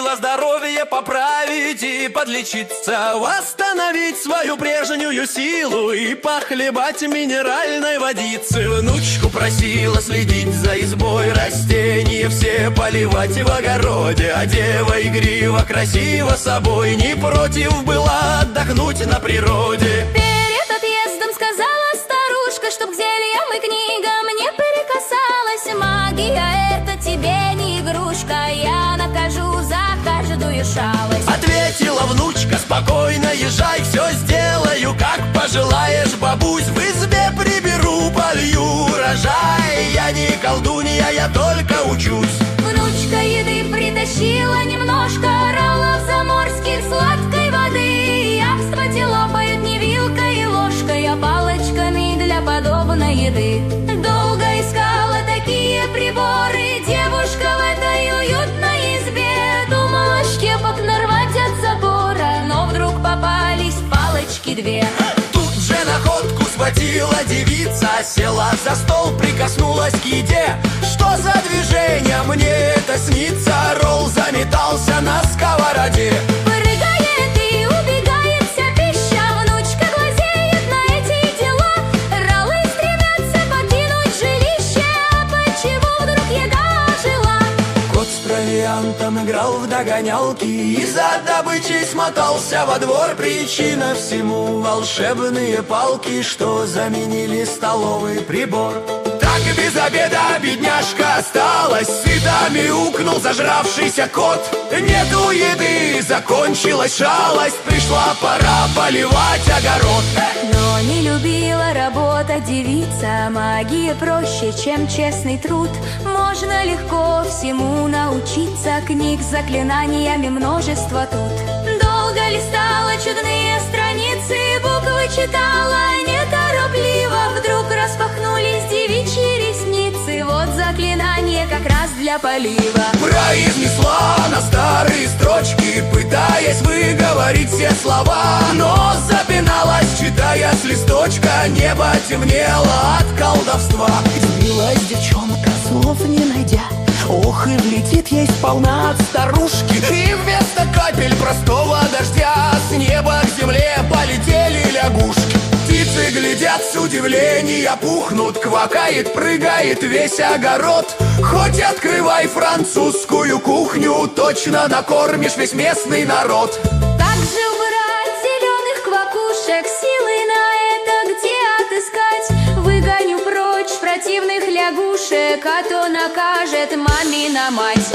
решила здоровье поправить и подлечиться, восстановить свою прежнюю силу и похлебать минеральной водицы. Внучку просила следить за избой, растения все поливать в огороде, а дева игриво, красиво собой не против была отдохнуть на природе. Перед отъездом сказала старушка, чтоб к зельям и книгам не прикасалась. Магия — это тебе не игрушка, я накажу за каждую шалость. Ответила внучка: спокойно езжай, все сделаю, как пожелаешь, бабусь. В избе приберу, полью урожай. Я не колдунья, я только учусь. Внучка еды притащила немножко, роллов заморских, сладкой воды. Явствовать лопают не вилкой и ложкой, а палочками для подобной еды. Долго искала такие приборы девушка в этой уютной избе. Думала щепок нарвать от забора, но вдруг попались палочки две. Тут же находку схватила девица, села за стол, прикоснулась к еде. Что за движение, мне это снится? Ролл заметался на сковороде. Прыгает и убегает вся пища, внучка глазеет на эти дела. Роллы стремятся покинуть жилище, а почему вдруг еда ожила? Кот с провиантом играл в догонялки и за добычей смотался во двор. Причина всему — волшебные палки, что заменили столовый прибор. Так и без обеда бедняжка осталась, сыто мяукнул зажравшийся кот. Нету еды, закончилась шалость, пришла пора поливать огород. Но не любила работать девица, магия проще, чем честный труд. Можно легко всему научиться, книг с заклинаниями множество тут. Долго листала чудные страницы, буквы читала неторопливо. Вдруг распахнулись девичьи ресницы, вот заклинание как раз для полива. Произнесла на старые строчки, пытаясь выговорить все слова, но запиналась, читая с листочка. Небо темнело от колдовства. Сбилась девчонка, слов не найдя, ох, и влетит ей сполна от старушки. И вместо капель простого дождя с неба к земле полетели лягушки. Птицы глядят с удивления, пухнут, квакает, прыгает весь огород. Хоть открывай французскую кухню, точно накормишь весь местный народ. Как же убрать зеленых квакушек, силы на это где отыскать? Выгоню прочь противных лягушек, а то накажет мамина мать.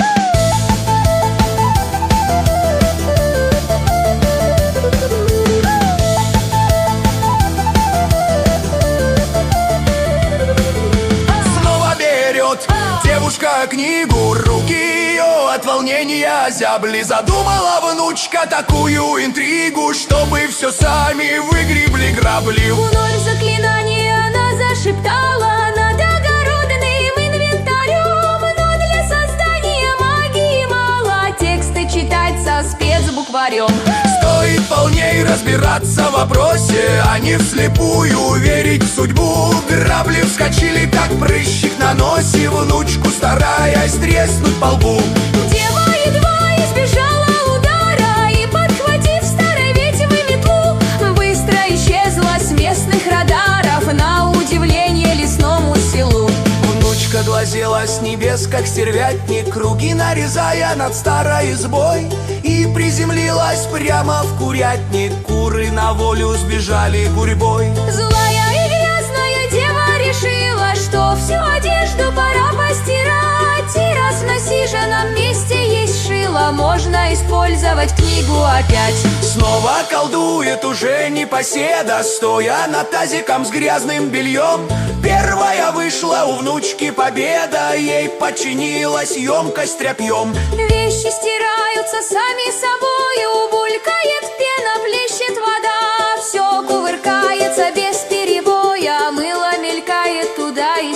Девушка книгу, руки ее от волнения зябли. Задумала внучка такую интригу, чтобы все сами выгребли грабли. Вновь заклинание она зашептала над огородным инвентарем, но для создания магии мало текста читать со спецбукварем. Стоит полней разбираться в вопросе, а не вслепую верить в судьбу. Грабли вскочили, как прыщик на носе, внучку стараясь треснуть по лбу. Дева едва избежала удара и, подхватив старой ведьмы метлу, быстро исчезла с местных радаров, на удивление лесному селу. Внучка глазела с небес, как стервятник, круги нарезая над старой избой, и приземлилась прямо в курятник. Куры на волю сбежали гурьбой. Злая и грязная дева решила, что всю одежду пора постирать, и раз в насиженном месте есть шило, можно использовать книгу опять. Снова колдует уже непоседа, стоя над тазиком с грязным бельем. Первая вышла у внучки победа, ей подчинилась емкость тряпьем. Вещи стираются сами собою, булькает пена, плещет вода, все кувыркается без перебоя, мыло мелькает туда и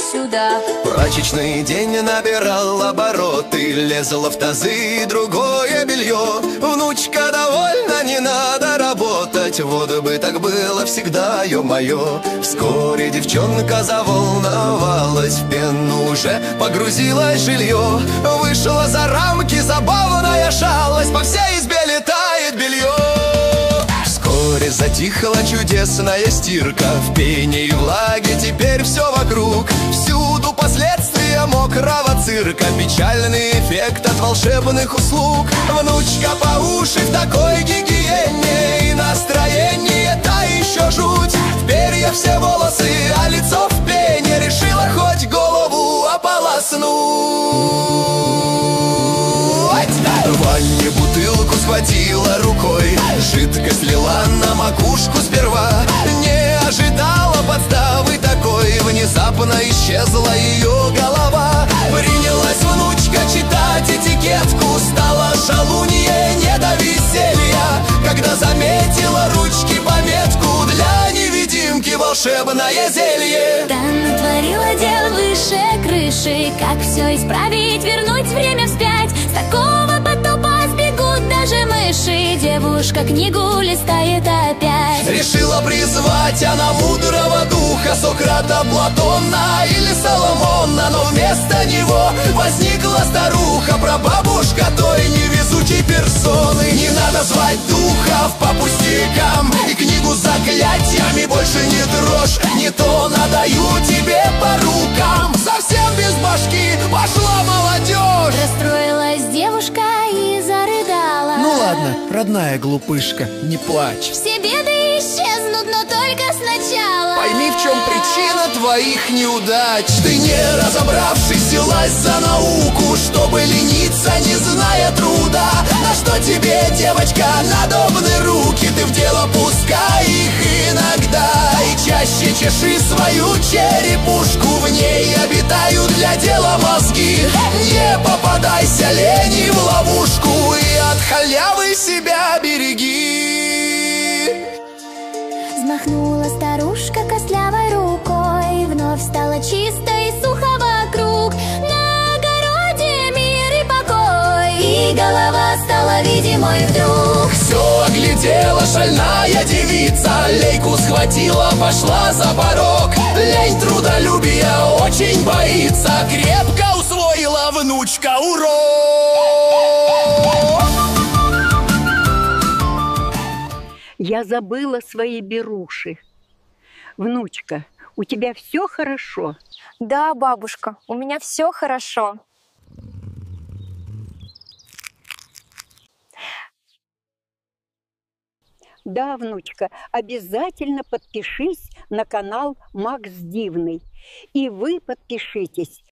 туда-сюда. Прачечный день набирал обороты, лезла в тазы другое белье. Внучка довольна, не надо работать, вот бы так было всегда, ё-моё. Вскоре девчонка заволновалась, в пену уже погрузилось жилье. Вышла за рамки забавная шалость, по всей избе летает белье. Вскоре затихла чудесная стирка, в пене и влаге теперь все вокруг. Всюду последствия мокрого цирка, печальный эффект от волшебных услуг. Внучка по уши в такой гигиене, и настроение та еще жуть. В перья все волосы, а лицо в пене, решила хоть голову ополоснуть. В ванне бутылку схватила рукой, жидкость лила на макушку сперва. Не ожидала подставы такой, внезапно исчезла ее голова. Принялась внучка читать этикетку, стала шалунье не до веселья, когда заметила ручки пометку: для невидимки волшебное зелье. Да натворила дел выше крыши, как все исправить, вернуть время вспять. С такого потопа сбегут даже мыши, девушка книгу листает опять. Решила призвать она мудрого духа, Сократа, Платона или Соломона, но вместо него возникла старуха, прабабушка той невезучей персоны. Не надо звать духов по пустякам, и книгу с заклятиями больше не трожь, не то надаю тебе по рукам. Совсем без башки пошла молодежь. Расстроилась девушка и зарыдала. Ну ладно, родная глупышка, не плачь. Все беды исчезнут, но только сначала. Пойми, в чем причина твоих неудач. Ты, не разобравшись, взялась за науку, чтобы лениться, не зная труда. На что тебе, девочка, надобны руки? Ты в дело пускай их иногда, и чаще чеши свою черепушку, в ней обитают для дела мозги. Не попадайся лени в ловушку, и от халявы себя береги. Взмахнула старушка костлявой рукой, вновь стало чисто и сухо вокруг. На огороде мир и покой, и голова стала видимой вдруг. Все оглядела шальная девица, лейку схватила, пошла за порог. Лень трудолюбия очень боится, крепко усвоила внучка урок. Я забыла свои беруши. Внучка, у тебя все хорошо? Да, бабушка, у меня все хорошо. Да, внучка, обязательно подпишись на канал Макс Дивный. И вы подпишитесь.